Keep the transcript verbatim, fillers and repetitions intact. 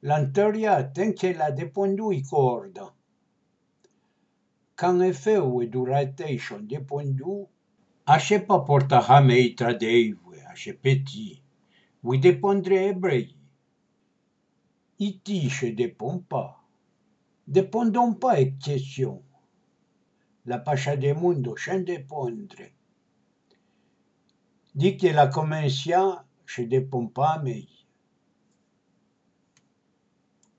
L'anteria ten che la depondu i corda. Can e feu e durateixon depondu, asce pa porta hamei tradeivue, asce petit. Vui depondre ebrei. I tisce depon pa. Depondon pa exception. La pascia de mundo scen depondre. Di che la comencia, che depon pa a mei.